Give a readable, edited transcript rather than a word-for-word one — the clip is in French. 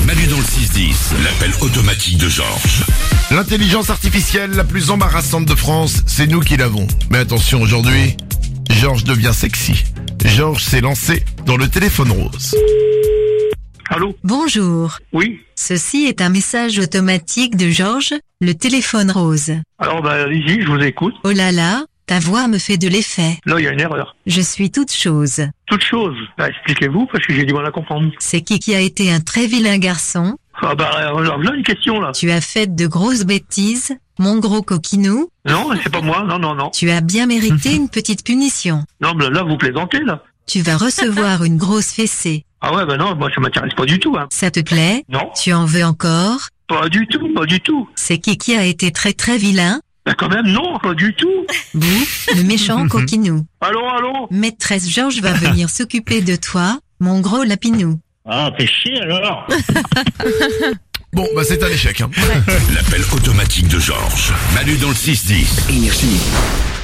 Manu dans le 6-10, l'appel automatique de Georges. L'intelligence artificielle la plus embarrassante de France, c'est nous qui l'avons. Mais attention, aujourd'hui, Georges devient sexy. Georges s'est lancé dans le téléphone rose. Allô? Bonjour. Oui? Ceci est un message automatique de Georges, le téléphone rose. Alors, allez-y, je vous écoute. Oh là là, ta voix me fait de l'effet. Là, il y a une erreur. Je suis toute chose. Toute chose. Expliquez-vous, parce que j'ai du mal à comprendre. C'est qui a été un très vilain garçon. Alors là, une question, là. Tu as fait de grosses bêtises, mon gros coquinou. Non, c'est pas moi. Non. Tu as bien mérité une petite punition. Non, mais là, vous plaisantez, là. Tu vas recevoir une grosse fessée. Ah ouais, non, moi, ça m'intéresse pas du tout, hein. Ça te plaît? Non. Tu en veux encore? Pas du tout. C'est qui a été très très vilain. Quand même, non, pas du tout. Vous, le méchant coquinou. Allô? Maîtresse Georges va venir s'occuper de toi, mon gros lapinou. Ah, fais chier, alors. Bon, c'est un échec, hein. L'appel automatique de Georges. Manu dans le 6-10. Énergie.